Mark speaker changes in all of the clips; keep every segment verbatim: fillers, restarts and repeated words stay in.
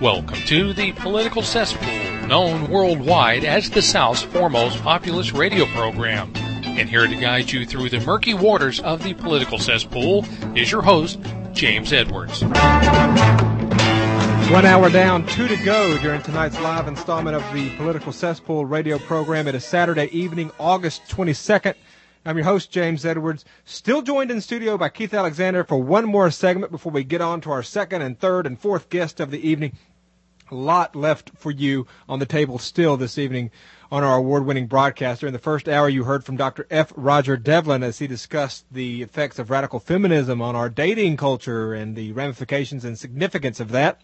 Speaker 1: Welcome to the Political Cesspool, known worldwide as the South's foremost populist radio program. And here to guide you through the murky waters of the political cesspool is your host, James Edwards.
Speaker 2: One hour down, two to go during tonight's live installment of the Political Cesspool radio program. It is Saturday evening, August twenty-second. I'm your host, James Edwards, still joined in studio by Keith Alexander for one more segment before we get on to our second and third and fourth guest of the evening. A lot left for you on the table still this evening on our award-winning broadcaster. In the first hour, you heard from Doctor F. Roger Devlin as he discussed the effects of radical feminism on our dating culture and the ramifications and significance of that.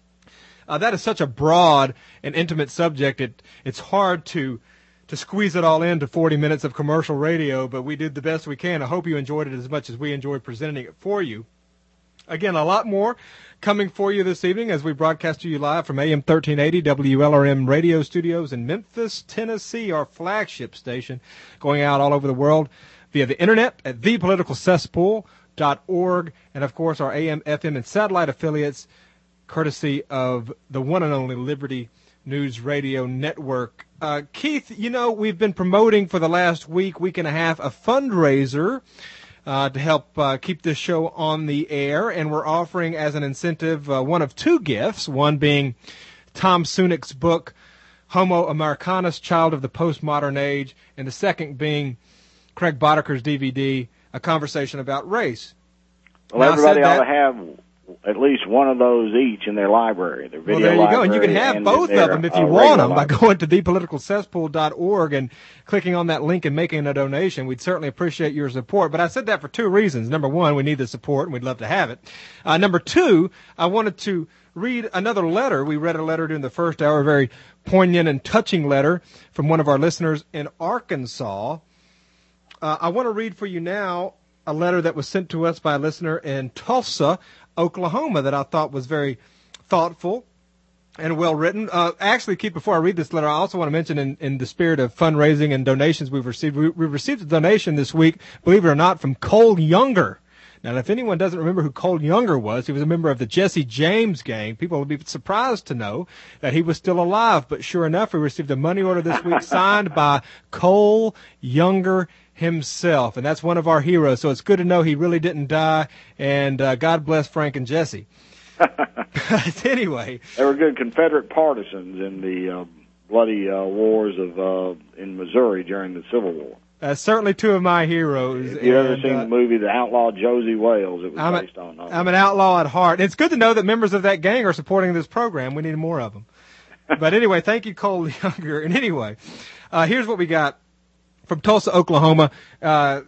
Speaker 2: Uh, that is such a broad and intimate subject, it, it's hard to to squeeze it all into forty minutes of commercial radio, but we did the best we can. I hope you enjoyed it as much as we enjoyed presenting it for you. Again, a lot more coming for you this evening as we broadcast to you live from A M thirteen eighty W L R M radio studios in Memphis, Tennessee, our flagship station, going out all over the world via the internet at the political cesspool dot org, and of course our A M, F M, and satellite affiliates, courtesy of the one and only Liberty News Radio Network. Uh, Keith, you know, we've been promoting for the last week, week and a half, a fundraiser uh, to help uh, keep this show on the air, and we're offering as an incentive uh, one of two gifts, one being Tom Sunick's book, Homo Americanus, Child of the Postmodern Age, and the second being Craig Bodeker's D V D, A Conversation About Race.
Speaker 3: Well, now, everybody ought that, to have at least one of those each in their library, their video
Speaker 2: well, there you
Speaker 3: library.
Speaker 2: go, and you can have both of them if you
Speaker 3: uh,
Speaker 2: want them
Speaker 3: library.
Speaker 2: by going to the political cesspool dot org and clicking on that link and making a donation. We'd certainly appreciate your support. But I said that for two reasons. Number one, we need the support, and we'd love to have it. Uh, number two, I wanted to read another letter. We read a letter during the first hour, a very poignant and touching letter from one of our listeners in Arkansas. Uh, I want to read for you now a letter that was sent to us by a listener in Tulsa, Oklahoma, that I thought was very thoughtful and well written. Uh, actually, Keith, before I read this letter, I also want to mention in, in the spirit of fundraising and donations we've received, we, we received a donation this week, believe it or not, from Cole Younger. Now, if anyone doesn't remember who Cole Younger was, he was a member of the Jesse James gang. People will be surprised to know that he was still alive. But sure enough, we received a money order this week signed by Cole Younger himself, and that's one of our heroes. So it's good to know he really didn't die, and uh, God bless Frank and Jesse. But anyway,
Speaker 3: they were good Confederate partisans in the uh, bloody uh, wars of uh, in Missouri during the Civil War.
Speaker 2: Uh, certainly two of my heroes.
Speaker 3: If you've ever
Speaker 2: and,
Speaker 3: seen
Speaker 2: uh,
Speaker 3: the movie The Outlaw Josie Wales, it was
Speaker 2: I'm
Speaker 3: based
Speaker 2: a,
Speaker 3: on.
Speaker 2: I'm an outlaw at heart. It's good to know that members of that gang are supporting this program. We need more of them. But anyway, thank you, Cole Younger. And anyway, uh, here's what we got from Tulsa, Oklahoma. Uh,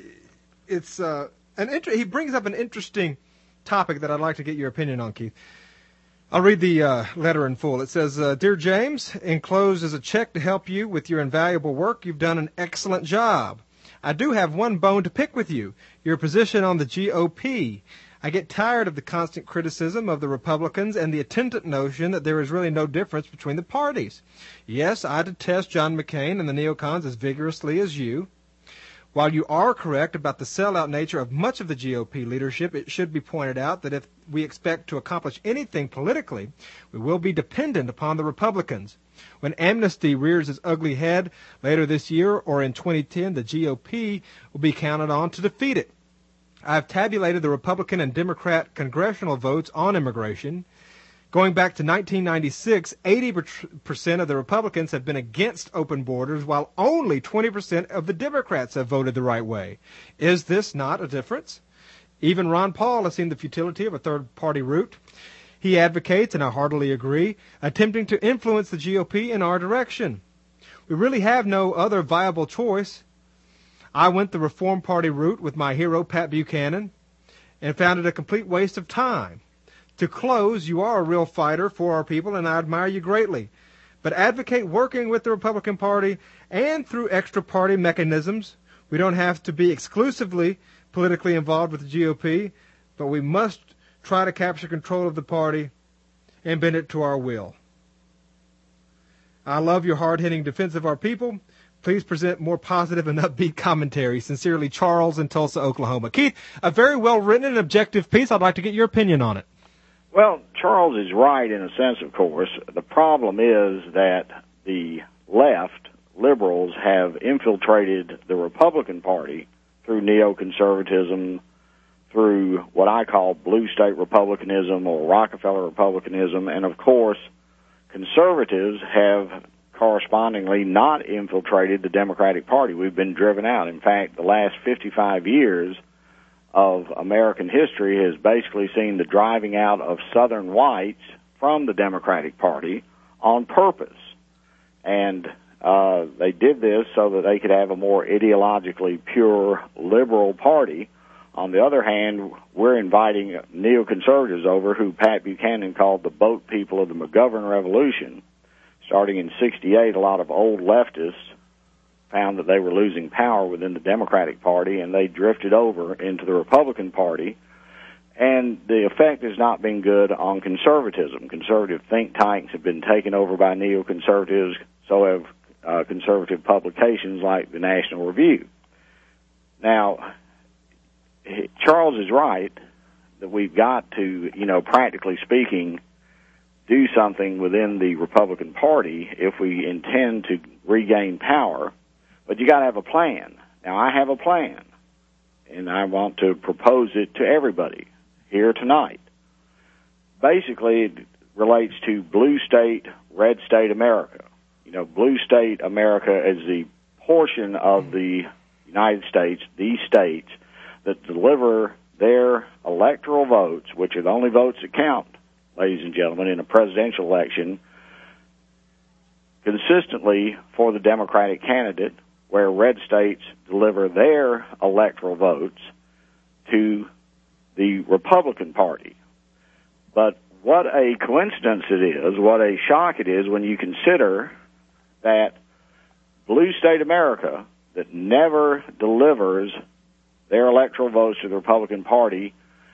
Speaker 2: it's uh, an inter- he brings up an interesting topic that I'd like to get your opinion on, Keith. I'll read the uh, letter in full. It says, uh, Dear James, enclosed is a check to help you with your invaluable work. You've done an excellent job. I do have one bone to pick with you, your position on the G O P. I get tired of the constant criticism of the Republicans and the attendant notion that there is really no difference between the parties. Yes, I detest John McCain and the neocons as vigorously as you. While you are correct about the sellout nature of much of the G O P leadership, it should be pointed out that if we expect to accomplish anything politically, we will be dependent upon the Republicans. When amnesty rears its ugly head later this year or in twenty ten, the G O P will be counted on to defeat it. I have tabulated the Republican and Democrat congressional votes on immigration. Going back to nineteen ninety-six, eighty percent of the Republicans have been against open borders, while only twenty percent of the Democrats have voted the right way. Is this not a difference? Even Ron Paul has seen the futility of a third-party route. He advocates, and I heartily agree, attempting to influence the G O P in our direction. We really have no other viable choice. I went the Reform Party route with my hero, Pat Buchanan, and found it a complete waste of time. To close, you are a real fighter for our people, and I admire you greatly. But advocate working with the Republican Party and through extra-party mechanisms. We don't have to be exclusively politically involved with the G O P, but we must try to capture control of the party and bend it to our will. I love your hard-hitting defense of our people. Please present more positive and upbeat commentary. Sincerely, Charles in Tulsa, Oklahoma. Keith, a very well-written and objective piece. I'd like to get your opinion on it.
Speaker 3: Well, Charles is right in a sense, of course. The problem is that the left, liberals, have infiltrated the Republican Party through neoconservatism, through what I call blue state republicanism or Rockefeller republicanism, and of course, conservatives have correspondingly not infiltrated the Democratic Party. We've been driven out. In fact, the last fifty-five years of American history has basically seen the driving out of Southern whites from the Democratic Party on purpose. And uh, they did this so that they could have a more ideologically pure liberal party. On the other hand, we're inviting neoconservatives over who Pat Buchanan called the boat people of the McGovern Revolution. Starting in sixty-eight, a lot of old leftists found that they were losing power within the Democratic Party, and they drifted over into the Republican Party. And the effect has not been good on conservatism. Conservative think tanks have been taken over by neoconservatives, so have uh, conservative publications like the National Review. Now, Charles is right that we've got to, you know, practically speaking, do something within the Republican Party if we intend to regain power, but you got to have a plan. Now, I have a plan, and I want to propose it to everybody here tonight. Basically, it relates to blue state, red state America. You know, blue state America is the portion of the United States, these states, that deliver their electoral votes, which are the only votes that count, ladies and gentlemen, in a presidential election, consistently for the Democratic candidate, where red states deliver their electoral votes to the Republican Party. But what a coincidence it is, what a shock it is when you consider that blue state America that never delivers their electoral votes to the Republican Party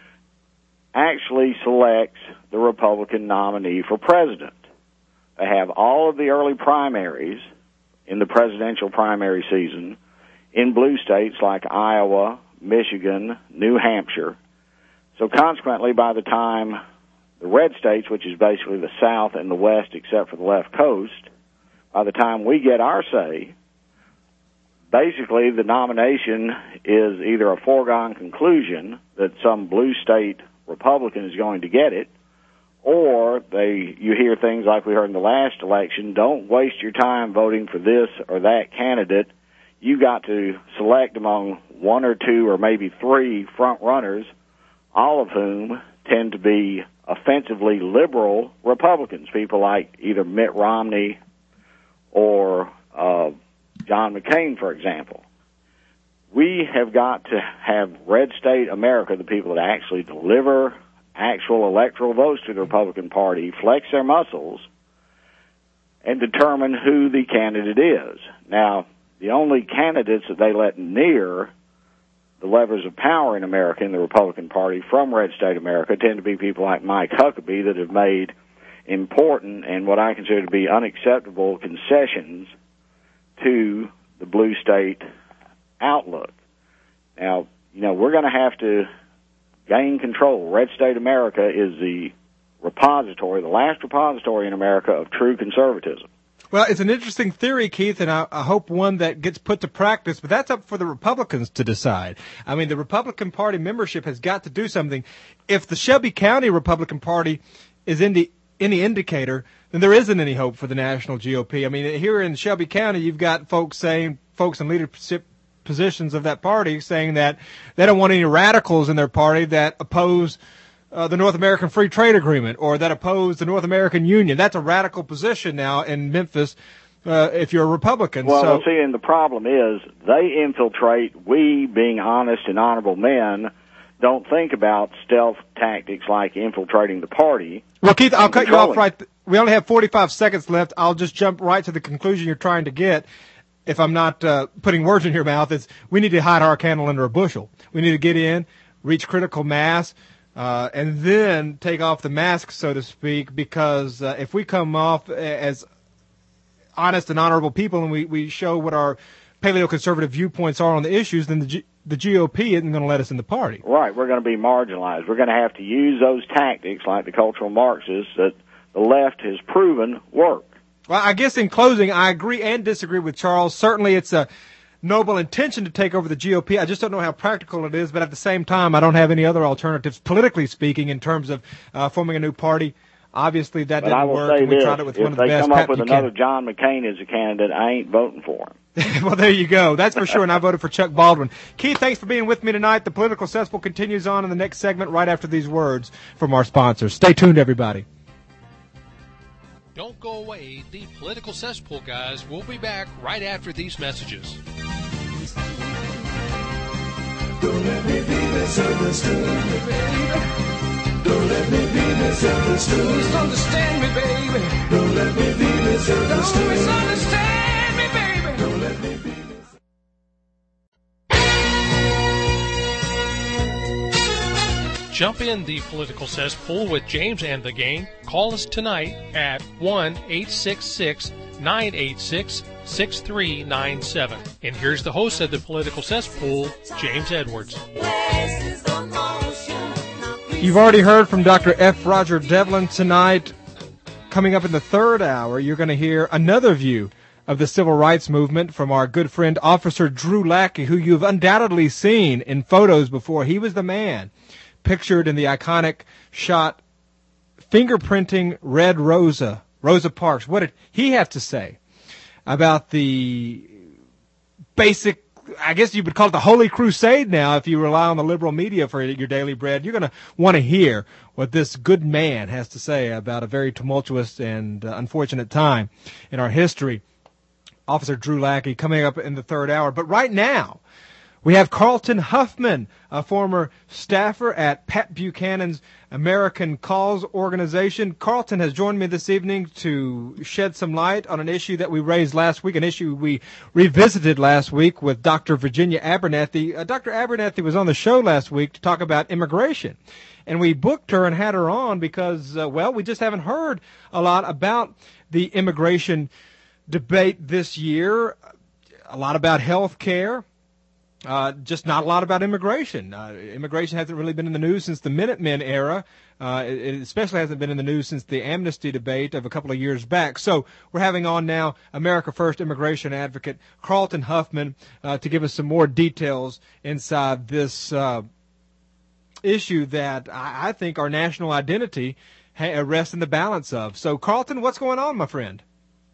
Speaker 3: actually selects the Republican nominee for president. They have all of the early primaries in the presidential primary season in blue states like Iowa, Michigan, New Hampshire. So consequently, by the time the red states, which is basically the South and the West except for the left coast, by the time we get our say, basically the nomination is either a foregone conclusion that some blue state Republican is going to get it, or they you hear things like we heard in the last election, don't waste your time voting for this or that candidate. You got to select among one or two or maybe three front runners, all of whom tend to be offensively liberal Republicans, people like either Mitt Romney or uh, John McCain, for example. We have got to have red state America, the people that actually deliver actual electoral votes to the Republican Party, flex their muscles, and determine who the candidate is. Now, the only candidates that they let near the levers of power in America in the Republican Party from red state America tend to be people like Mike Huckabee that have made important and what I consider to be unacceptable concessions to the blue state outlook. Now, you know, we're going to have to gain control. Red state America is the repository, the last repository in America of true conservatism.
Speaker 2: Well, it's an interesting theory, Keith, and I, I hope one that gets put to practice, but that's up for the Republicans to decide. I mean, the Republican Party membership has got to do something. If the Shelby County Republican Party is in the, any indicator, then there isn't any hope for the national G O P. I mean, here in Shelby County, you've got folks saying, folks in leadership positions of that party saying that they don't want any radicals in their party that oppose uh, the North American Free Trade Agreement or that oppose the North American Union. That's a radical position now in Memphis uh, if you're a Republican.
Speaker 3: Well,
Speaker 2: so,
Speaker 3: see, and the problem is they infiltrate. We, being honest and honorable men, don't think about stealth tactics like infiltrating the party.
Speaker 2: Well, Keith, I'll cut you off right th- we only have forty-five seconds left. I'll just jump right to the conclusion you're trying to get. If I'm not uh, putting words in your mouth, it's we need to hide our candle under a bushel. We need to get in, reach critical mass, uh, and then take off the mask, so to speak, because uh, if we come off as honest and honorable people and we, we show what our paleoconservative viewpoints are on the issues, then the G- the G O P isn't going to let us in the party.
Speaker 3: Right. We're going to be marginalized. We're going to have to use those tactics like the cultural Marxists that the left has proven work.
Speaker 2: Well, I guess in closing, I agree and disagree with Charles. Certainly it's a noble intention to take over the G O P. I just don't know how practical it is, but at the same time, I don't have any other alternatives, politically speaking, in terms of uh, forming a new party. Obviously, that
Speaker 3: but
Speaker 2: didn't
Speaker 3: I will
Speaker 2: work,
Speaker 3: say
Speaker 2: and we
Speaker 3: this,
Speaker 2: tried it with
Speaker 3: if
Speaker 2: one of the
Speaker 3: they
Speaker 2: best.
Speaker 3: come up
Speaker 2: Pat
Speaker 3: with
Speaker 2: Buchanan.
Speaker 3: another John McCain as a candidate, I ain't voting for him.
Speaker 2: Well, there you go. That's for sure, and I voted for Chuck Baldwin. Keith, thanks for being with me tonight. The Political Cesspool continues on in the next segment right after these words from our sponsors. Stay tuned, everybody.
Speaker 1: Don't go away. The Political Cesspool guys will be back right after these messages.
Speaker 4: Don't let me be misunderstood, baby. Don't let me be misunderstood. Misunderstand me, baby. Don't let me be misunderstood. Don't misunderstand me, baby. Don't let me be misunderstood.
Speaker 1: Jump in the Political Cesspool with James and the gang. Call us tonight at one eight six six, nine eight six, six three nine seven. And here's the host of the Political Cesspool, James Edwards.
Speaker 2: You've already heard from Doctor F. Roger Devlin tonight. Coming up in the third hour, you're going to hear another view of the civil rights movement from our good friend Officer Drew Lackey, who you've undoubtedly seen in photos before. He was the man pictured in the iconic shot fingerprinting Red Rosa, Rosa Parks. What did he have to say about the basic, I guess you would call it the Holy Crusade now if you rely on the liberal media for your daily bread? You're going to want to hear what this good man has to say about a very tumultuous and uh, unfortunate time in our history. Officer Drew Lackey coming up in the third hour. But right now, we have Carlton Huffman, a former staffer at Pat Buchanan's American Cause organization. Carlton has joined me this evening to shed some light on an issue that we raised last week, an issue we revisited last week with Doctor Virginia Abernathy. Uh, Doctor Abernathy was on the show last week to talk about immigration. And we booked her and had her on because, uh, well, we just haven't heard a lot about the immigration debate this year. A lot about health care. Uh, just not a lot about immigration. Uh, immigration hasn't really been in the news since the Minutemen era. Uh, it, it especially hasn't been in the news since the amnesty debate of a couple of years back. So we're having on now America First immigration advocate Carlton Huffman uh, to give us some more details inside this uh, issue that I, I think our national identity ha- rests in the balance of. So, Carlton, what's going on, my friend?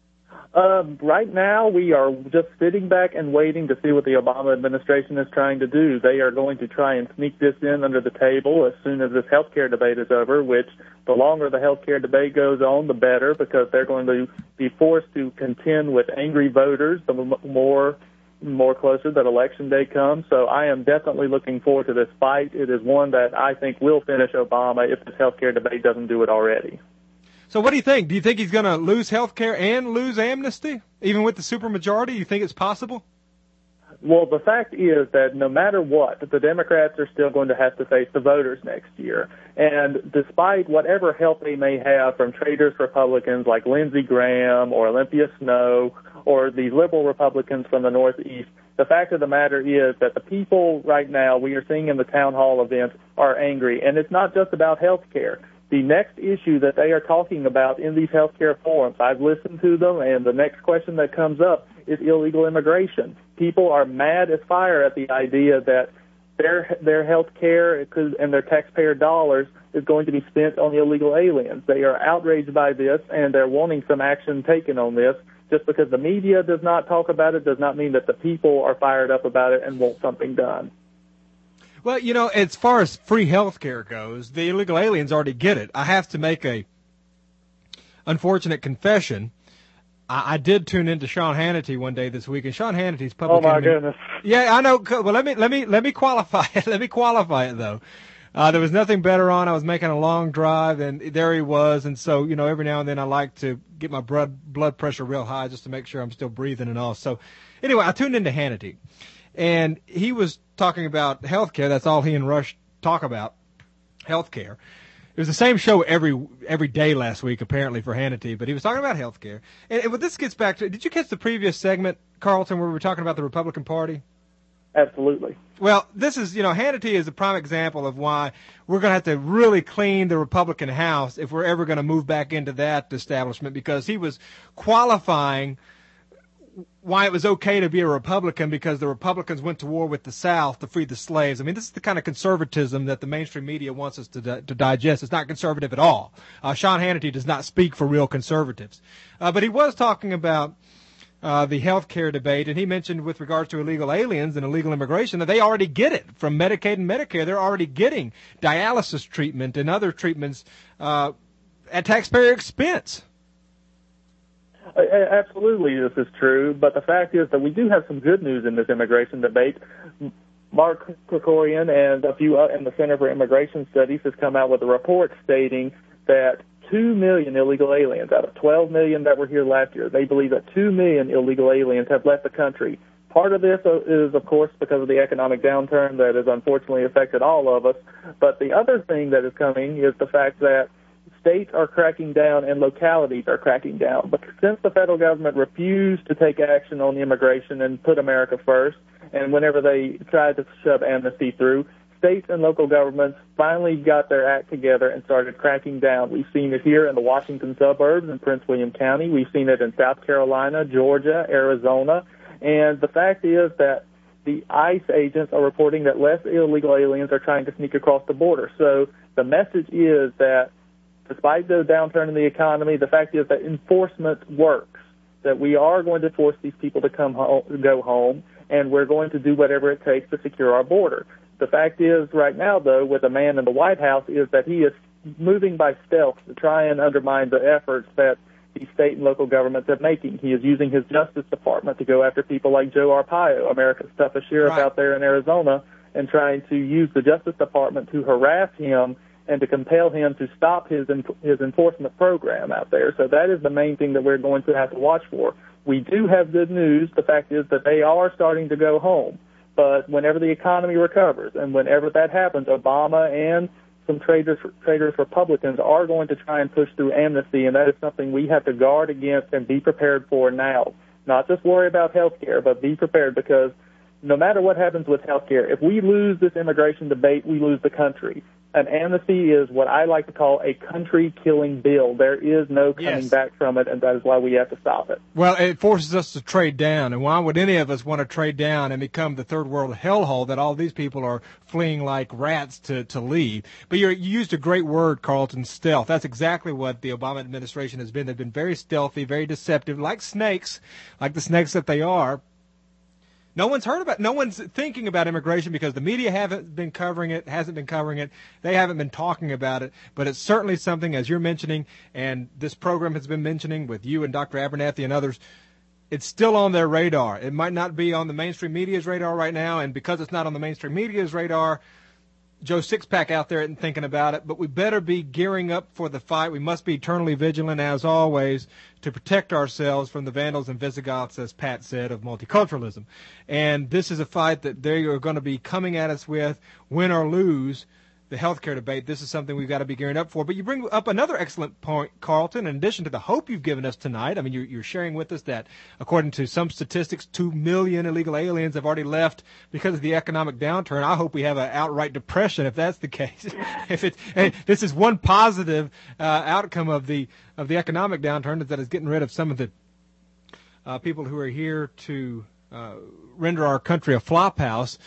Speaker 5: Uh, right now, we are just sitting back and waiting to see what the Obama administration is trying to do. They are going to try and sneak this in under the table as soon as this health care debate is over, which the longer the health care debate goes on, the better, because they're going to be forced to contend with angry voters the more more closer that election day comes. So I am definitely looking forward to this fight. It is one that I think will finish Obama if this health care debate doesn't do it already.
Speaker 2: So what do you think? Do you think he's going to lose health care and lose amnesty, even with the supermajority? You think it's possible?
Speaker 5: Well, the fact is that no matter what, the Democrats are still going to have to face the voters next year. And despite whatever help they may have from traitors Republicans like Lindsey Graham or Olympia Snowe or the liberal Republicans from the Northeast, the fact of the matter is that the people right now we are seeing in the town hall events are angry. And it's not just about health care. The next issue that they are talking about in these healthcare forums, I've listened to them, and the next question that comes up is illegal immigration. People are mad as fire at the idea that their their health care and their taxpayer dollars is going to be spent on illegal aliens. They are outraged by this, and they're wanting some action taken on this. Just because the media does not talk about it does not mean that the people are fired up about it and want something done.
Speaker 2: Well, you know, as far as free health care goes, the illegal aliens already get it. I have to make a unfortunate confession. I, I did tune into Sean Hannity one day this week, and Sean Hannity's public
Speaker 5: Oh my
Speaker 2: enemy.
Speaker 5: goodness!
Speaker 2: Yeah, I know. Well, let me let me let me qualify it. Let me qualify it though. Uh, there was nothing better on. I was making a long drive, and there he was. And so, you know, every now and then I like to get my blood blood pressure real high just to make sure I'm still breathing and all. So, anyway, I tuned into Hannity. And he was talking about health care. That's all he and Rush talk about, health care. It was the same show every every day last week, apparently, for Hannity. But he was talking about health care. And, and what this gets back to, did you catch the previous segment, Carlton, where we were talking about the Republican Party?
Speaker 5: Absolutely.
Speaker 2: Well, this is, you know, Hannity is a prime example of why we're going to have to really clean the Republican House if we're ever going to move back into that establishment, because he was qualifying why it was okay to be a Republican because the Republicans went to war with the South to free the slaves. I mean, this is the kind of conservatism that the mainstream media wants us to di- to digest. It's not conservative at all. Uh, Sean Hannity does not speak for real conservatives. Uh, but he was talking about Uh, the health care debate, and he mentioned with regards to illegal aliens and illegal immigration that they already get it from Medicaid and Medicare. They're already getting dialysis treatment and other treatments uh, at taxpayer expense.
Speaker 5: Uh, absolutely, this is true, but the fact is that we do have some good news in this immigration debate. Mark Krikorian and a few uh, and the Center for Immigration Studies has come out with a report stating that two million illegal aliens out of twelve million that were here last year. They believe that two million illegal aliens have left the country. Part of this is, of course, because of the economic downturn that has unfortunately affected all of us. But the other thing that is coming is the fact that states are cracking down and localities are cracking down. But since the federal government refused to take action on immigration and put America first, and whenever they tried to shove amnesty through, states and local governments finally got their act together and started cracking down. We've seen it here in the Washington suburbs in Prince William County. We've seen it in South Carolina, Georgia, Arizona. And the fact is that the ICE agents are reporting that less illegal aliens are trying to sneak across the border. So the message is that despite the downturn in the economy, the fact is that enforcement works, that we are going to force these people to come home, go home, and we're going to do whatever it takes to secure our border. The fact is, right now, though, with a man in the White House, is that he is moving by stealth to try and undermine the efforts that the state and local governments are making. He is using his Justice Department to go after people like Joe Arpaio, America's toughest sheriff
Speaker 2: right.
Speaker 5: out there in Arizona, and trying to use the Justice Department to harass him and to compel him to stop his his enforcement program out there. So that is the main thing that we're going to have to watch for. We do have good news. The fact is that they are starting to go home. But whenever the economy recovers and whenever that happens, Obama and some traitors, traitors Republicans are going to try and push through amnesty, and that is something we have to guard against and be prepared for now. Not just worry about health care, but be prepared, because no matter what happens with health care, if we lose this immigration debate, we lose the country. An amnesty is what I like to call a country-killing bill. There is no coming
Speaker 2: yes.
Speaker 5: back from it, and that is why we have to stop it.
Speaker 2: Well, it forces us to trade down, and why would any of us want to trade down and become the third world hellhole that all these people are fleeing like rats to, to leave? But you're, you used a great word, Carlton, stealth. That's exactly what the Obama administration has been. They've been very stealthy, very deceptive, like snakes, like the snakes that they are. No one's heard about, no one's thinking about immigration because the media haven't been covering it, hasn't been covering it. They haven't been talking about it, but it's certainly something, as you're mentioning, and this program has been mentioning with you and Doctor Abernathy and others, it's still on their radar. It might not be on the mainstream media's radar right now, and because it's not on the mainstream media's radar, Joe Sixpack out there isn't thinking about it, but we better be gearing up for the fight. We must be eternally vigilant, as always, to protect ourselves from the Vandals and Visigoths, as Pat said, of multiculturalism. And this is a fight that they are going to be coming at us with, win or lose the healthcare debate. This is something we've got to be gearing up for. But you bring up another excellent point, Carlton, in addition to the hope you've given us tonight. I mean, you're, you're sharing with us that, according to some statistics, two million illegal aliens have already left because of the economic downturn. I hope we have an outright depression if that's the case. if it's, hey, this is one positive uh, outcome of the of the economic downturn, is that it's getting rid of some of the uh, people who are here to uh, render our country a flop house.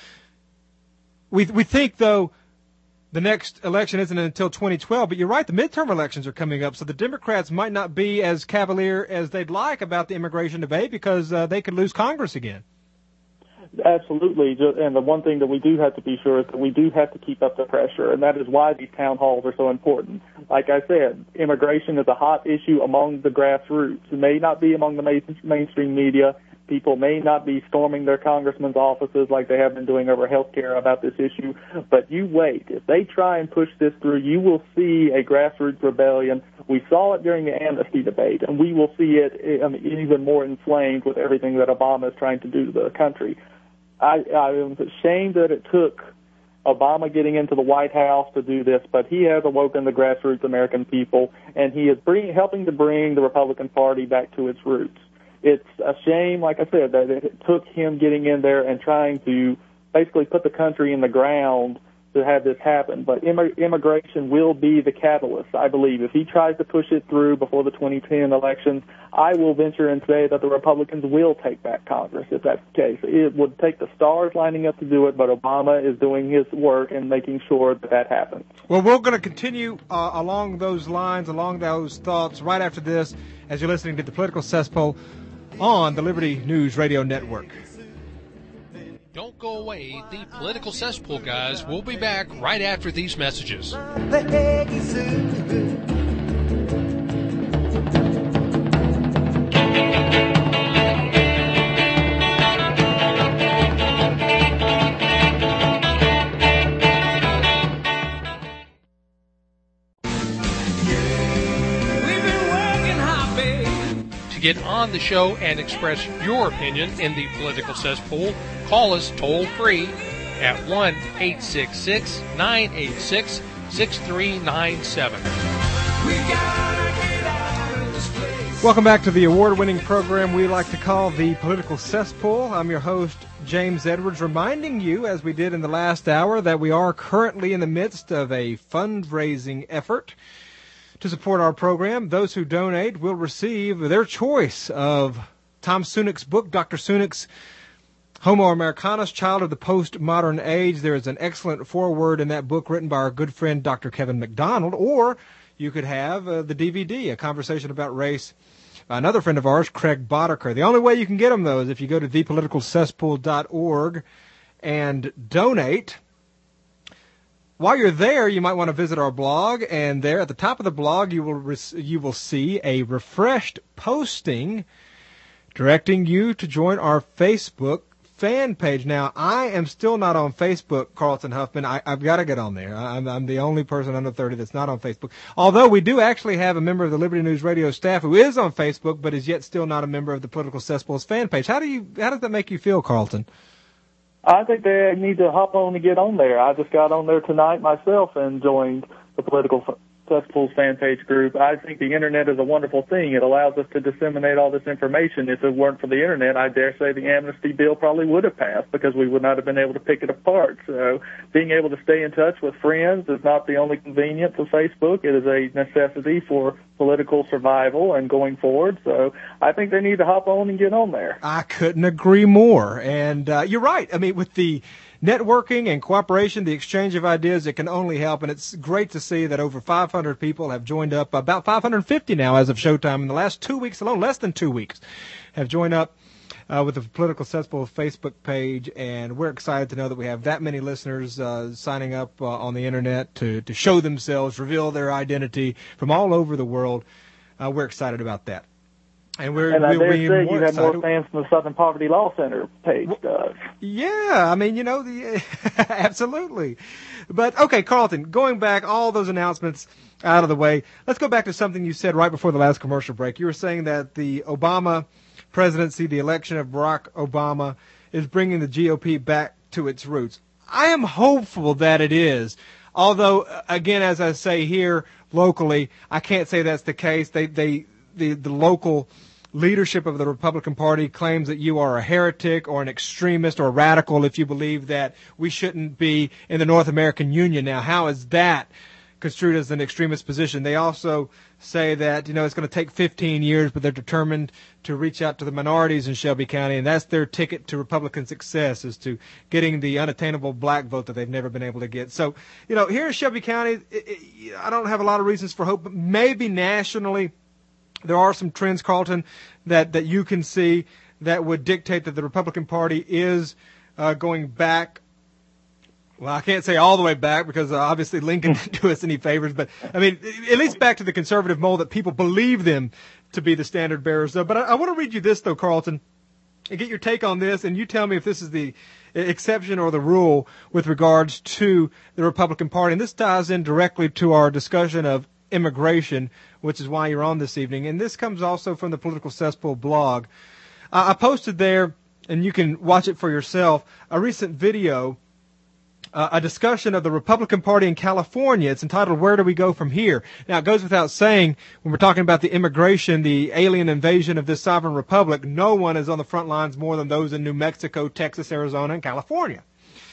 Speaker 2: We we think, though, the next election isn't until twenty twelve, but you're right, the midterm elections are coming up, so the Democrats might not be as cavalier as they'd like about the immigration debate because uh, they could lose Congress again.
Speaker 5: Absolutely, and the one thing that we do have to be sure is that we do have to keep up the pressure, and that is why these town halls are so important. Like I said, immigration is a hot issue among the grassroots. It may not be among the mainstream media. People may not be storming their congressmen's offices like they have been doing over health care about this issue, but you wait. If they try and push this through, you will see a grassroots rebellion. We saw it during the amnesty debate, and we will see it even more inflamed with everything that Obama is trying to do to the country. I, I am ashamed that it took Obama getting into the White House to do this, but he has awoken the grassroots American people, and he is bring, helping to bring the Republican Party back to its roots. It's a shame, like I said, that it took him getting in there and trying to basically put the country in the ground to have this happen. But imm- immigration will be the catalyst, I believe. If he tries to push it through before the twenty ten elections, I will venture and say that the Republicans will take back Congress if that's the case. It would take the stars lining up to do it, but Obama is doing his work and making sure that that happens.
Speaker 2: Well, we're going to continue uh, along those lines, along those thoughts, right after this, as you're listening to the Political Cesspool on the Liberty News Radio Network.
Speaker 1: Don't go away. The Political Cesspool guys will be back right after these messages. Get on the show and express your opinion in the Political Cesspool, call us toll free at one eight six six, nine eight six, six three nine seven.
Speaker 2: Welcome back to the award-winning program we like to call the Political Cesspool. I'm your host, James Edwards, reminding you, as we did in the last hour, that we are currently in the midst of a fundraising effort to support our program. Those who donate will receive their choice of Tom Sunek's book, Doctor Sunek's Homo Americanus, Child of the Postmodern Age. There is an excellent foreword in that book written by our good friend Doctor Kevin McDonald. Or you could have uh, the D V D, A Conversation About Race, another friend of ours, Craig Boddicker. The only way you can get them, though, is if you go to the political cesspool dot org and donate. While you're there, you might want to visit our blog, and there at the top of the blog, you will re- you will see a refreshed posting directing you to join our Facebook fan page. Now, I am still not on Facebook, Carlton Huffman. I, I've got to get on there. I'm, I'm the only person under thirty that's not on Facebook. Although we do actually have a member of the Liberty News Radio staff who is on Facebook, but is yet still not a member of the Political Cesspool's fan page. How do you? How does that make you feel, Carlton?
Speaker 5: I think they need to hop on and get on there. I just got on there tonight myself and joined the Political Cesspool's fan page group. I think the Internet is a wonderful thing. It allows us to disseminate all this information. If it weren't for the Internet, I dare say the amnesty bill probably would have passed because we would not have been able to pick it apart. So being able to stay in touch with friends is not the only convenience of Facebook. It is a necessity for political survival and going forward. So I think they need to hop on and get on there.
Speaker 2: I couldn't agree more. And uh, you're right. I mean, with the networking and cooperation, the exchange of ideas, it can only help. And it's great to see that over five hundred people have joined up, about five hundred fifty now as of Showtime in the last two weeks alone, less than two weeks, have joined up uh, with the Political Cesspool Facebook page. And we're excited to know that we have that many listeners uh, signing up uh, on the Internet to, to show themselves, reveal their identity from all over the world. Uh, we're excited about that. And we're
Speaker 5: and I
Speaker 2: we'll
Speaker 5: dare
Speaker 2: be
Speaker 5: say
Speaker 2: more
Speaker 5: you have
Speaker 2: excited.
Speaker 5: more fans than the Southern Poverty Law Center page does.
Speaker 2: Yeah, I mean, you know, the absolutely. But, okay, Carlton, going back, all those announcements out of the way, let's go back to something you said right before the last commercial break. You were saying that the Obama presidency, the election of Barack Obama, is bringing the G O P back to its roots. I am hopeful that it is. Although, again, as I say here locally, I can't say that's the case. They, they, the, the local leadership of the Republican Party claims that you are a heretic or an extremist or radical if you believe that we shouldn't be in the North American Union. Now, how is that construed as an extremist position? They also say that, you know, it's going to take fifteen years, but they're determined to reach out to the minorities in Shelby County, and that's their ticket to Republican success, is to getting the unattainable black vote that they've never been able to get. So, you know, here in Shelby County, it, it, I don't have a lot of reasons for hope, but maybe nationally there are some trends, Carlton, that, that you can see that would dictate that the Republican Party is uh, going back. Well, I can't say all the way back because uh, obviously Lincoln didn't do us any favors, but I mean, at least back to the conservative mold that people believe them to be the standard bearers of. But I, I want to read you this, though, Carlton, and get your take on this, and you tell me if this is the exception or the rule with regards to the Republican Party. And this ties in directly to our discussion of immigration, which is why you're on this evening. And this comes also from the Political Cesspool blog. Uh, I posted there, and you can watch it for yourself, a recent video, uh, a discussion of the Republican Party in California. It's entitled, Where Do We Go From Here? Now, it goes without saying, when we're talking about the immigration, the alien invasion of this sovereign republic, no one is on the front lines more than those in New Mexico, Texas, Arizona, and California.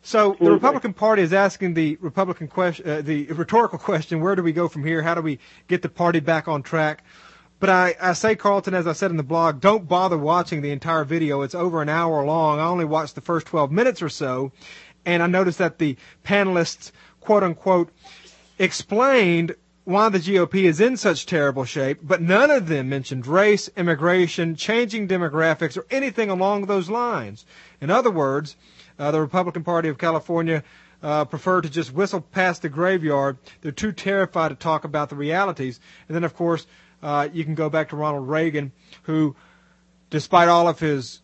Speaker 2: So the Republican Party is asking the Republican question, uh, the rhetorical question: where do we go from here? How do we get the party back on track? But I, I say, Carlton, as I said in the blog, don't bother watching the entire video. It's over an hour long. I only watched the first twelve minutes or so, and I noticed that the panelists, quote unquote, explained why the G O P is in such terrible shape, but none of them mentioned race, immigration, changing demographics, or anything along those lines. In other words, uh, the Republican Party of California uh, prefer to just whistle past the graveyard. They're too terrified to talk about the realities. And then, of course, uh, you can go back to Ronald Reagan, who, despite all of his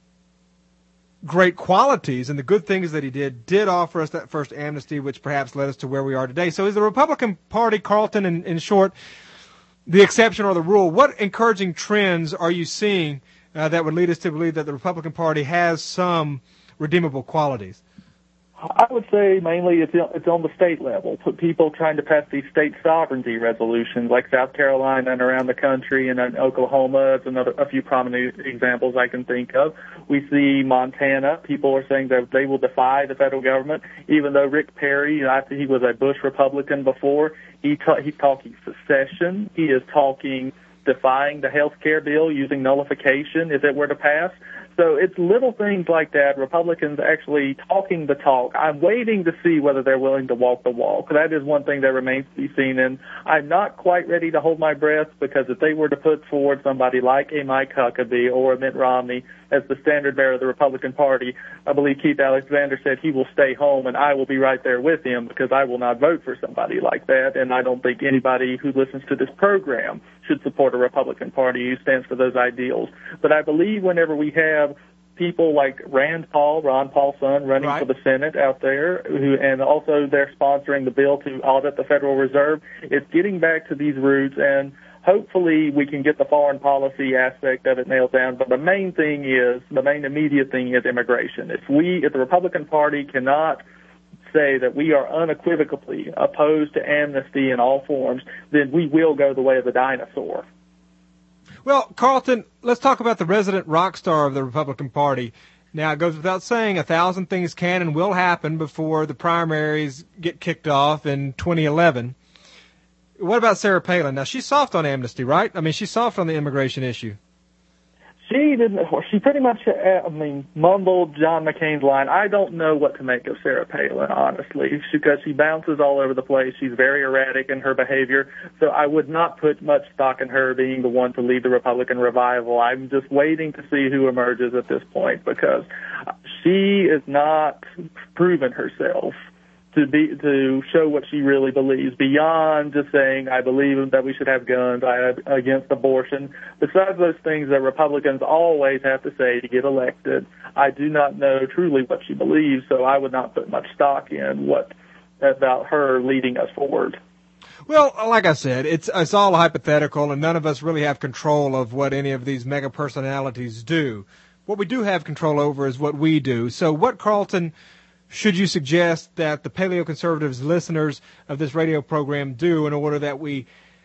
Speaker 2: great qualities and the good things that he did, did offer us that first amnesty, which perhaps led us to where we are today. So is the Republican Party, Carlton, in, in short, the exception or the rule? What encouraging trends are you seeing uh, that would lead us to believe that the Republican Party has some redeemable qualities?
Speaker 5: I would say mainly it's it's on the state level. People trying to pass these state sovereignty resolutions, like South Carolina and around the country, and then Oklahoma. It's another a few prominent examples I can think of. We see Montana. People are saying that they will defy the federal government, even though Rick Perry, after he was a Bush Republican before, he ta- he's talking secession. He is talking defying the health care bill, using nullification if it were to pass. So it's little things like that, Republicans actually talking the talk. I'm waiting to see whether they're willing to walk the walk. That is one thing that remains to be seen, and I'm not quite ready to hold my breath, because if they were to put forward somebody like a Mike Huckabee or a Mitt Romney as the standard bearer of the Republican Party, I believe Keith Alexander said he will stay home, and I will be right there with him, because I will not vote for somebody like that, and I don't think anybody who listens to this program should support a Republican Party who stands for those ideals. But I believe whenever we have people like Rand Paul, Ron Paul's son, running
Speaker 2: right.
Speaker 5: for the Senate out there, who, and also they're sponsoring the bill to audit the Federal Reserve, it's getting back to these roots, and hopefully we can get the foreign policy aspect of it nailed down. But the main thing is, the main immediate thing is immigration. If we, if the Republican Party cannot say that we are unequivocally opposed to amnesty in all forms, then we will go the way of the dinosaur.
Speaker 2: Well, Carlton, let's talk about the resident rock star of the Republican Party. Now, it goes without saying, a thousand things can and will happen before the primaries get kicked off in twenty eleven. What about Sarah Palin? Now, she's soft on amnesty, right? I mean, she's soft on the immigration issue.
Speaker 5: She didn't. She pretty much, I mean, mumbled John McCain's line. I don't know what to make of Sarah Palin, honestly, because she bounces all over the place. She's very erratic in her behavior. So I would not put much stock in her being the one to lead the Republican revival. I'm just waiting to see who emerges at this point, because she is not proven herself to be to show what she really believes, beyond just saying, I believe that we should have guns, I am against abortion. Besides those things that Republicans always have to say to get elected, I do not know truly what she believes, so I would not put much stock in what about her leading us forward.
Speaker 2: Well, like I said, it's it's all hypothetical, and none of us really have control of what any of these mega personalities do. What we do have control over is what we do. So what, Carlton, should you suggest that the paleoconservatives listeners of this radio program do in order that we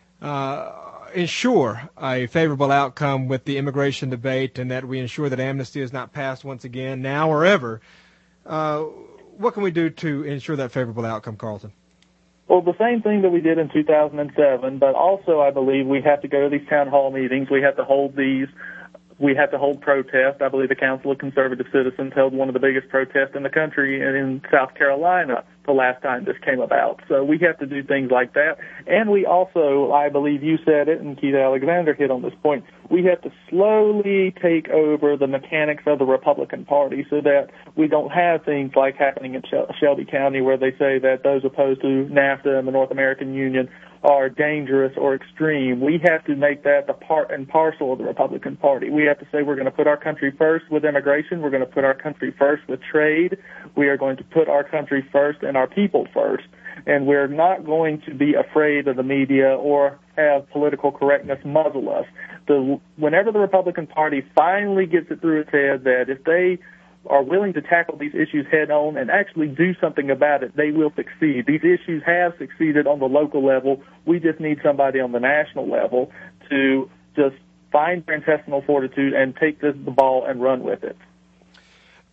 Speaker 2: uh, ensure a favorable outcome with the immigration debate, and that we ensure that amnesty is not passed once again, now or ever? Uh, what can we do to ensure that favorable outcome, Carlton?
Speaker 5: Well, the same thing that we did in two thousand seven, but also I believe we have to go to these town hall meetings. We have to hold these We have to hold protests. I believe the Council of Conservative Citizens held one of the biggest protests in the country in South Carolina the last time this came about. So we have to do things like that. And we also, I believe you said it, and Keith Alexander hit on this point, we have to slowly take over the mechanics of the Republican Party so that we don't have things like happening in Shelby County, where they say that those opposed to NAFTA and the North American Union are dangerous or extreme. We have to make that the part and parcel of the Republican Party. We have to say we're going to put our country first with immigration. We're going to put our country first with trade. We are going to put our country first and our people first. And we're not going to be afraid of the media or have political correctness muzzle us. The, whenever the Republican Party finally gets it through its head that if they are willing to tackle these issues head on and actually do something about it, they will succeed. These issues have succeeded on the local level. We just need somebody on the national level to just find their intestinal fortitude and take this, the ball and run with it.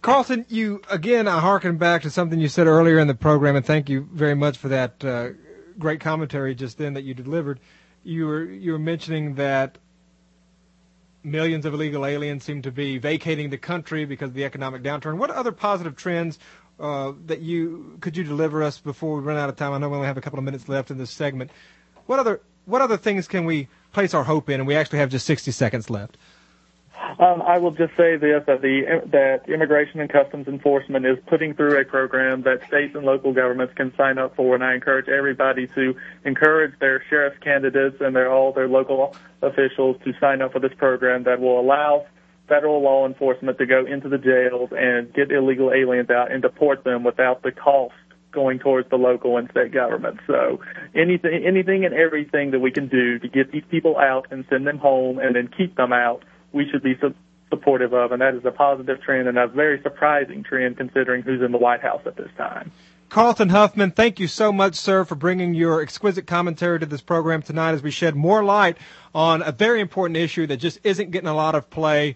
Speaker 2: Carlton, you, again, I hearken back to something you said earlier in the program, and thank you very much for that uh, great commentary just then that you delivered. You were, you were mentioning that millions of illegal aliens seem to be vacating the country because of the economic downturn. What other positive trends uh, that you could you deliver us before we run out of time? I know we only have a couple of minutes left in this segment. What other what other things can we place our hope in? And we actually have just sixty seconds left.
Speaker 5: Um, I will just say this, that the that Immigration and Customs Enforcement is putting through a program that states and local governments can sign up for, and I encourage everybody to encourage their sheriff candidates and their all their local officials to sign up for this program that will allow federal law enforcement to go into the jails and get illegal aliens out and deport them without the cost going towards the local and state government. So anything, anything and everything that we can do to get these people out and send them home and then keep them out, we should be su- supportive of, and that is a positive trend and a very surprising trend considering who's in the White House at this time.
Speaker 2: Carlton Huffman, thank you so much, sir, for bringing your exquisite commentary to this program tonight as we shed more light on a very important issue that just isn't getting a lot of play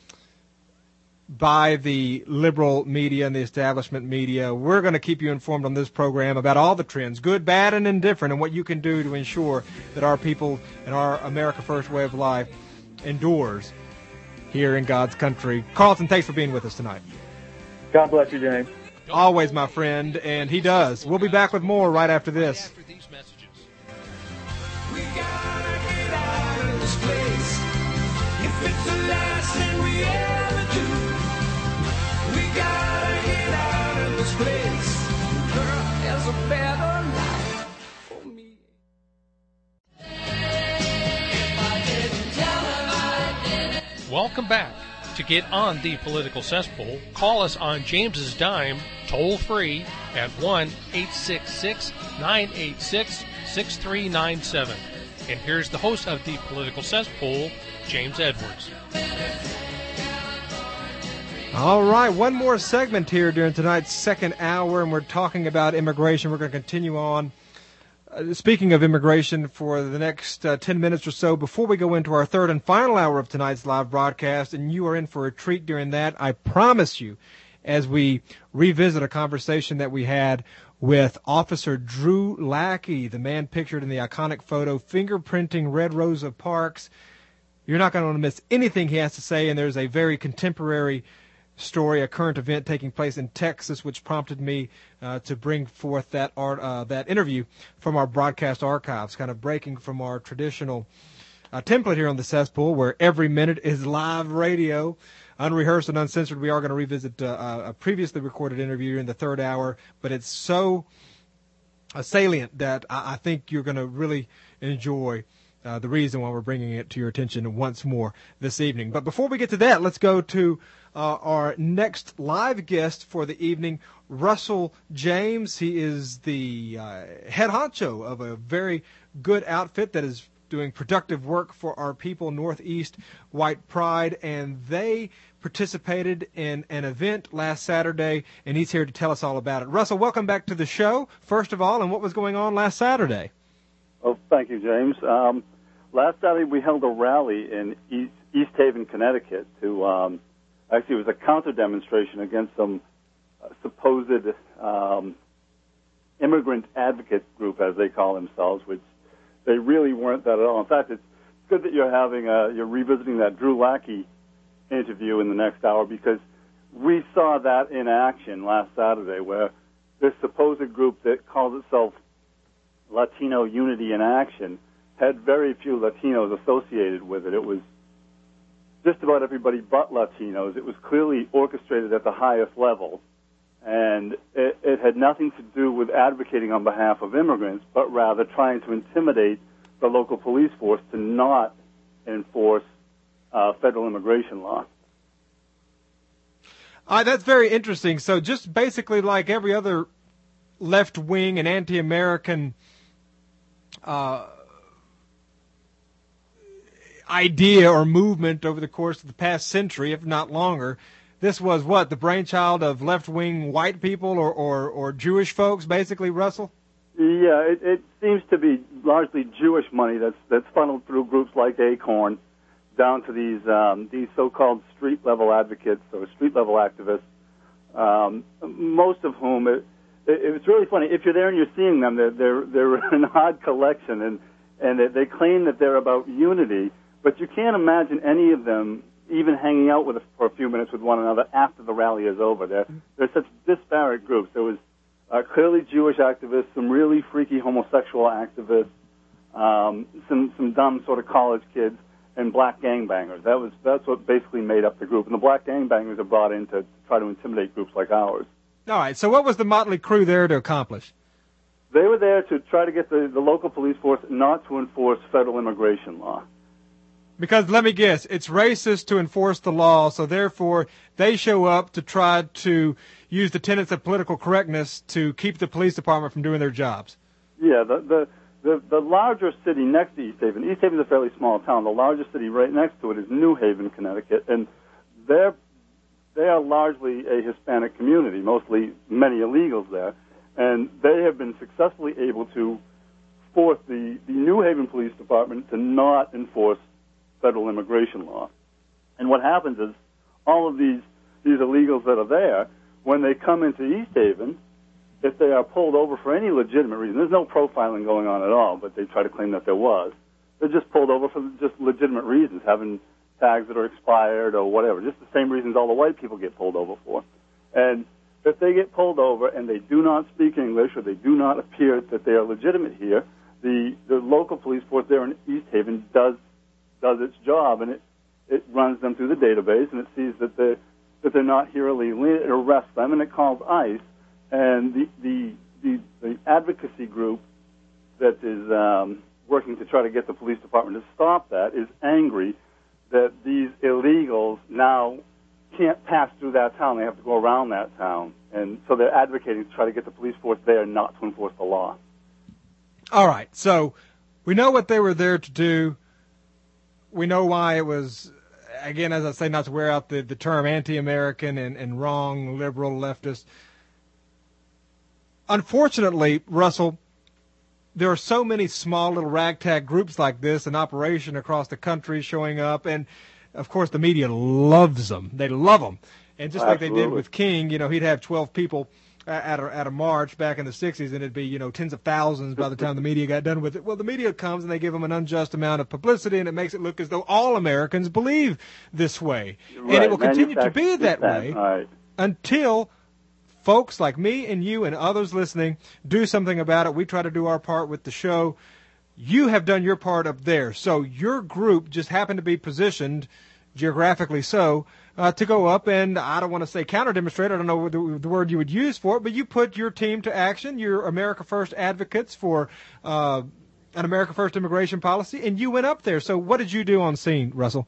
Speaker 2: by the liberal media and the establishment media. We're going to keep you informed on this program about all the trends, good, bad, and indifferent, and what you can do to ensure that our people and our America First way of life endures here in God's country. Carlton, thanks for being with us tonight.
Speaker 5: God bless you, James.
Speaker 2: Always, my friend, and he does. We'll be back with more right after this.
Speaker 4: We gotta get out of this place. If it's the last thing we ever do, we gotta get out of this place. Girl, there's a better life for me.
Speaker 1: Welcome back. To get on the political cesspool, call us on James's dime, toll free at one eight six six, nine eight six, six three nine seven. And here's the host of the political cesspool, James Edwards.
Speaker 2: All right, one more segment here during tonight's second hour, and we're talking about immigration. We're going to continue on. Uh, speaking of immigration for the next uh, ten minutes or so before we go into our third and final hour of tonight's live broadcast, and you are in for a treat during that, I promise you, as we revisit a conversation that we had with Officer Drew Lackey, the man pictured in the iconic photo fingerprinting Red Rosa Parks. You're not going to want to miss anything he has to say, and there's a very contemporary story, a current event taking place in Texas, which prompted me uh, to bring forth that art, uh, that interview from our broadcast archives, kind of breaking from our traditional uh, template here on the cesspool, where every minute is live radio, unrehearsed and uncensored. We are going to revisit uh, a previously recorded interview in the third hour, but it's so uh, salient that I, I think you're going to really enjoy Uh, the reason why we're bringing it to your attention once more this evening. But before we get to that, let's go to uh, our next live guest for the evening, Russell James. He is the uh, head honcho of a very good outfit that is doing productive work for our people, Northeast White Pride, and they participated in an event last Saturday, and he's here to tell us all about it. Russell, welcome back to the show, first of all, and what was going on last Saturday?
Speaker 6: Well, thank you, James. Um, last Saturday we held a rally in East, East Haven, Connecticut. To um, actually, it was a counter-demonstration against some uh, supposed um, immigrant advocate group, as they call themselves, which they really weren't that at all. In fact, it's good that you're having a, you're revisiting that Drew Lackey interview in the next hour, because we saw that in action last Saturday, where this supposed group that calls itself Latino Unity in Action had very few Latinos associated with it. It was just about everybody but Latinos. It was clearly orchestrated at the highest level, and it, it had nothing to do with advocating on behalf of immigrants, but rather trying to intimidate the local police force to not enforce uh, federal immigration law.
Speaker 2: Uh, that's very interesting. So just basically like every other left-wing and anti-American Uh, idea or movement over the course of the past century, if not longer. This was what, the brainchild of left-wing white people or, or, or Jewish folks, basically, Russell?
Speaker 6: Yeah, it, it seems to be largely Jewish money that's that's funneled through groups like ACORN down to these um, these so-called street-level advocates or street-level activists um, most of whom, it, it, it's really funny. If you're there and you're seeing them, they're, they're, they're an odd collection, and, and they, they claim that they're about unity, but you can't imagine any of them even hanging out with us for a few minutes with one another after the rally is over. They're, they're such disparate groups. There was uh, clearly Jewish activists, some really freaky homosexual activists, um, some some dumb sort of college kids, and black gangbangers. That was that's what basically made up the group. And the black gangbangers are brought in to try to intimidate groups like ours.
Speaker 2: All right. So what was the motley crew there to accomplish?
Speaker 6: They were there to try to get the, the local police force not to enforce federal immigration law.
Speaker 2: Because, let me guess, it's racist to enforce the law, so therefore they show up to try to use the tenets of political correctness to keep the police department from doing their jobs.
Speaker 6: Yeah, the the, the, the larger city next to East Haven, East Haven is a fairly small town. The largest city right next to it is New Haven, Connecticut, and they're, they are largely a Hispanic community, mostly many illegals there, and they have been successfully able to force the, the New Haven Police Department to not enforce federal immigration law. And what happens is all of these these illegals that are there, when they come into East Haven, if they are pulled over for any legitimate reason, there's no profiling going on at all, but they try to claim that there was, they're just pulled over for just legitimate reasons, having tags that are expired or whatever, just the same reasons all the white people get pulled over for. And if they get pulled over and they do not speak English or they do not appear that they are legitimate here, the, the local police force there in East Haven does does its job, and it, it runs them through the database, and it sees that they're, that they're not here illegally. It arrests them, and it calls ICE, and the, the, the, the advocacy group that is um, working to try to get the police department to stop that is angry that these illegals now can't pass through that town. They have to go around that town, and so they're advocating to try to get the police force there not to enforce the law.
Speaker 2: All right, so we know what they were there to do. We know why it was, again, as I say, not to wear out the, the term anti-American and, and wrong, liberal, leftist. Unfortunately, Russell, there are so many small little ragtag groups like this in operation across the country showing up, and, of course, the media loves them. They love them. And just
Speaker 6: Absolutely.
Speaker 2: like they did with King, you know, he'd have twelve people at a, at a march back in the sixties, and it'd be, you know, tens of thousands by the time the media got done with it. Well, the media comes and they give them an unjust amount of publicity, and it makes it look as though all Americans believe this way.
Speaker 6: Right.
Speaker 2: And it will continue to be that way
Speaker 6: right.
Speaker 2: until folks like me and you and others listening do something about it. We try to do our part with the show. You have done your part up there. So your group just happened to be positioned, geographically so, Uh, to go up and, I don't want to say counter-demonstrate, I don't know the, the word you would use for it, but you put your team to action. You're America First advocates for uh, an America First immigration policy, and you went up there. So what did you do on scene, Russell?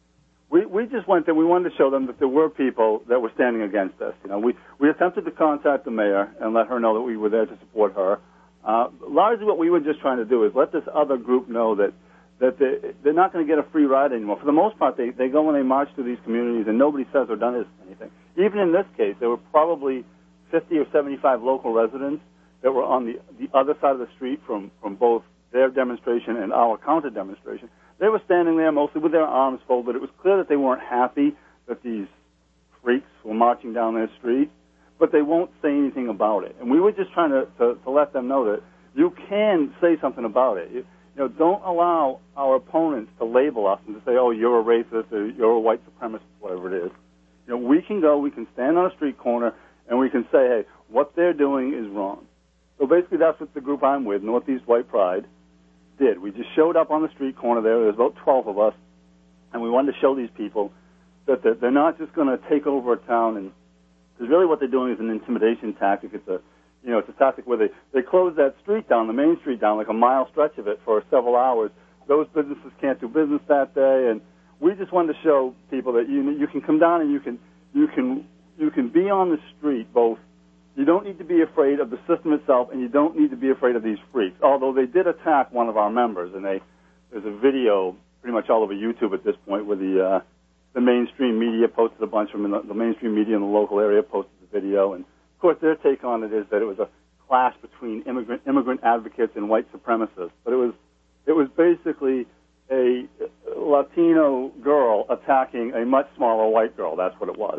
Speaker 6: We we just went there. We wanted to show them that there were people that were standing against us. You know, we, we attempted to contact the mayor and let her know that we were there to support her. Uh, largely what we were just trying to do is let this other group know that that they, they're not going to get a free ride anymore. For the most part, they, they go and they march through these communities, and nobody says or does anything. Even in this case, there were probably fifty or seventy-five local residents that were on the, the other side of the street from, from both their demonstration and our counter-demonstration. They were standing there mostly with their arms folded. It was clear that they weren't happy that these freaks were marching down their street, but they won't say anything about it. And we were just trying to, to, to let them know that you can say something about it. You, You know, don't allow our opponents to label us and to say, oh, you're a racist or you're a white supremacist, whatever it is. You know, we can go, we can stand on a street corner, and we can say, hey, what they're doing is wrong. So basically that's what the group I'm with, Northeast White Pride, did. We just showed up on the street corner there. There was about twelve of us, and we wanted to show these people that they're not just going to take over a town, and because really what they're doing is an intimidation tactic. It's a You know, it's a tactic where they, they close that street down, the main street down, like a mile stretch of it for several hours. Those businesses can't do business that day, and we just wanted to show people that you you can come down and you can you can you can be on the street. Both, you don't need to be afraid of the system itself, and you don't need to be afraid of these freaks. Although they did attack one of our members, and they there's a video pretty much all over YouTube at this point where the uh, the mainstream media posted a bunch of them, and the, the mainstream media in the local area posted the video, and of course, their take on it is that it was a clash between immigrant immigrant advocates and white supremacists. But it was it was basically a Latino girl attacking a much smaller white girl. That's what it was.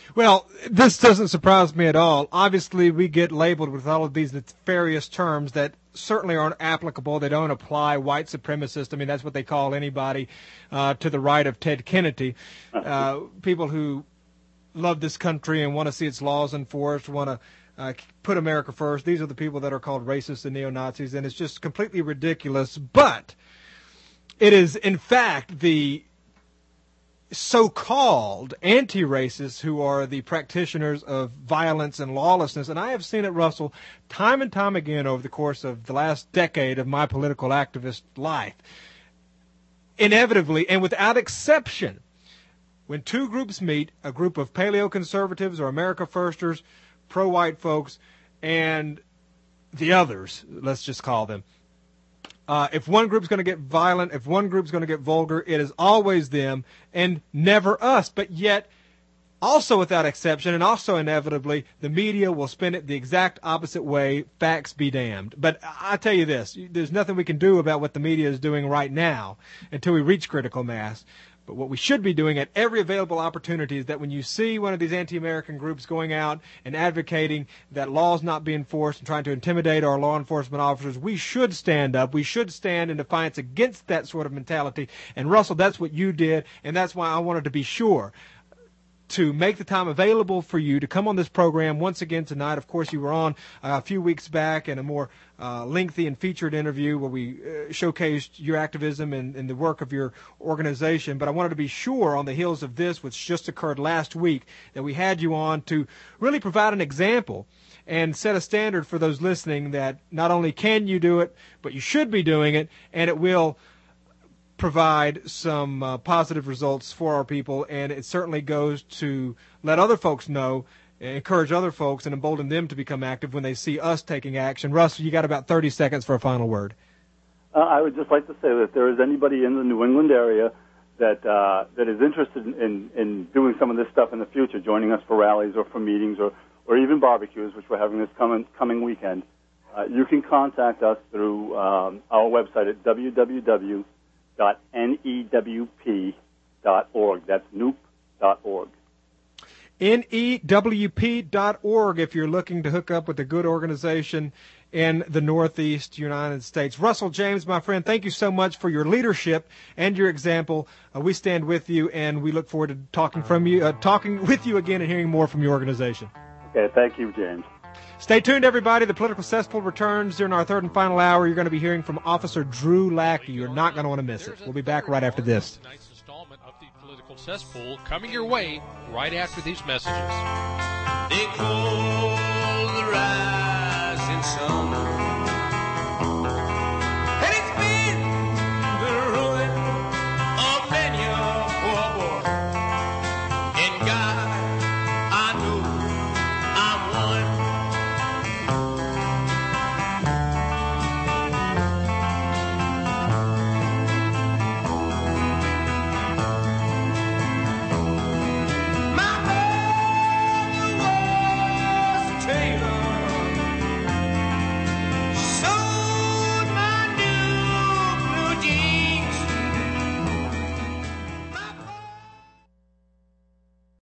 Speaker 2: Well, this doesn't surprise me at all. Obviously, we get labeled with all of these nefarious terms that certainly aren't applicable. They don't apply. White supremacist, I mean, that's what they call anybody uh, to the right of Ted Kennedy. Uh, people who love this country and want to see its laws enforced, want to uh, put America first. These are the people that are called racists and neo-Nazis, and it's just completely ridiculous. But it is, in fact, the so-called anti-racists who are the practitioners of violence and lawlessness. And I have seen it, Russell, time and time again over the course of the last decade of my political activist life. Inevitably, and without exception, when two groups meet, a group of paleo-conservatives or America Firsters, pro-white folks, and the others, let's just call them, Uh, if one group's going to get violent, if one group's going to get vulgar, it is always them and never us. But yet, also without exception, and also inevitably, the media will spin it the exact opposite way. Facts be damned. But I tell you this, there's nothing we can do about what the media is doing right now until we reach critical mass. But what we should be doing at every available opportunity is that when you see one of these anti-American groups going out and advocating that laws not be enforced and trying to intimidate our law enforcement officers, we should stand up. We should stand in defiance against that sort of mentality. And, Russell, that's what you did, and that's why I wanted to be sure to make the time available for you to come on this program once again tonight. Of course, you were on uh, a few weeks back in a more uh, lengthy and featured interview where we uh, showcased your activism and, and the work of your organization. But I wanted to be sure on the heels of this, which just occurred last week, that we had you on to really provide an example and set a standard for those listening that not only can you do it, but you should be doing it, and it will provide some uh, positive results for our people, and it certainly goes to let other folks know, encourage other folks, and embolden them to become active when they see us taking action. Russ, you got about thirty seconds for a final word.
Speaker 6: Uh, I would just like to say that if there is anybody in the New England area that uh, that is interested in, in doing some of this stuff in the future, joining us for rallies or for meetings or, or even barbecues, which we're having this coming, coming weekend, uh, you can contact us through um, our website at w w w dot n e w p dot org. That's noop dot org.
Speaker 2: N E W P dot org if you're looking to hook up with a good organization in the Northeast United States. Russell James, my friend, thank you so much for your leadership and your example. Uh, we stand with you, and we look forward to talking from you, uh, talking with you again and hearing more from your organization.
Speaker 6: Okay, thank you, James.
Speaker 2: Stay tuned, everybody. The Political Cesspool returns during our third and final hour. You're going to be hearing from Officer Drew Lackey. You're not going to want to miss it. We'll be back right after this.
Speaker 1: Tonight's installment of the Political Cesspool coming your way right after these messages.
Speaker 4: They call the ride.